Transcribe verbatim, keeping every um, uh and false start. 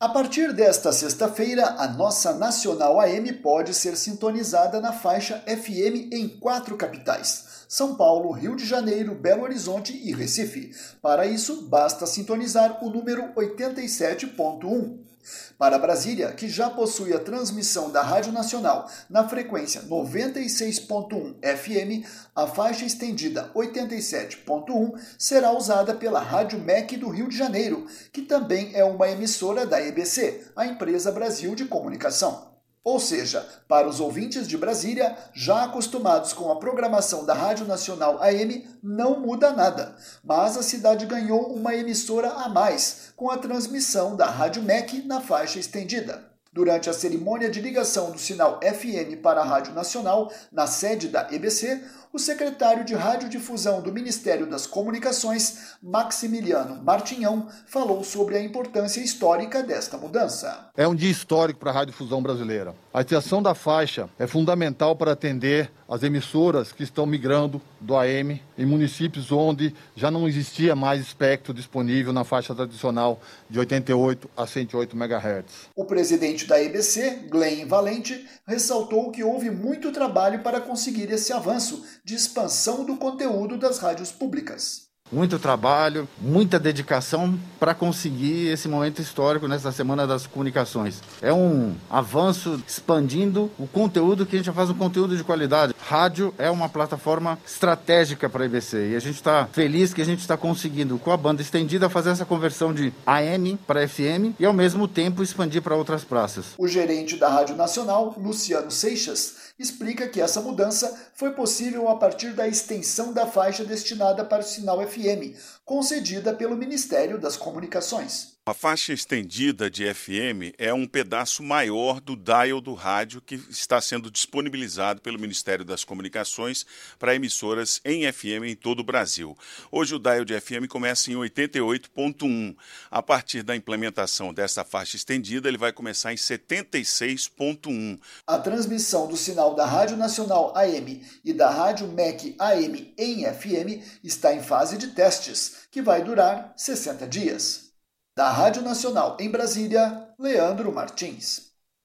A partir desta sexta-feira, a nossa Nacional A M pode ser sintonizada na faixa F M em quatro capitais: São Paulo, Rio de Janeiro, Belo Horizonte e Recife. Para isso, basta sintonizar o número oitenta e sete ponto um. Para Brasília, que já possui a transmissão da Rádio Nacional na frequência noventa e seis ponto um F M, a faixa estendida oitenta e sete ponto um será usada pela Rádio M E C do Rio de Janeiro, que também é uma emissora da E B C, a Empresa Brasil de Comunicação. Ou seja, para os ouvintes de Brasília, já acostumados com a programação da Rádio Nacional A M, não muda nada. Mas a cidade ganhou uma emissora a mais, com a transmissão da Rádio M E C na faixa estendida. Durante a cerimônia de ligação do sinal F M para a Rádio Nacional, na sede da E B C, o secretário de Radiodifusão do Ministério das Comunicações, Maximiliano Martinhão, falou sobre a importância histórica desta mudança. É um dia histórico para a radiodifusão brasileira. A extensão da faixa é fundamental para atender as emissoras que estão migrando do A M em municípios onde já não existia mais espectro disponível na faixa tradicional de oitenta e oito a cento e oito megahertz. O presidente da E B C, Glenn Valente, ressaltou que houve muito trabalho para conseguir esse avanço de expansão do conteúdo das rádios públicas. Muito trabalho, muita dedicação para conseguir esse momento histórico nessa Semana das Comunicações. É um avanço expandindo o conteúdo, que a gente já faz um conteúdo de qualidade. Rádio é uma plataforma estratégica para a E B C e a gente está feliz que a gente está conseguindo, com a banda estendida, fazer essa conversão de A M para F M e, ao mesmo tempo, expandir para outras praças. O gerente da Rádio Nacional, Luciano Seixas, explica que essa mudança foi possível a partir da extensão da faixa destinada para o sinal F M, concedida pelo Ministério das Comunicações. A faixa estendida de F M é um pedaço maior do dial do rádio que está sendo disponibilizado pelo Ministério das Comunicações para emissoras em F M em todo o Brasil. Hoje o dial de F M começa em oitenta e oito ponto um. A partir da implementação dessa faixa estendida, ele vai começar em setenta e seis ponto um. A transmissão do sinal da Rádio Nacional A M e da Rádio M E C A M em F M está em fase de testes, que vai durar sessenta dias. Da Rádio Nacional em Brasília, Leandro Martins.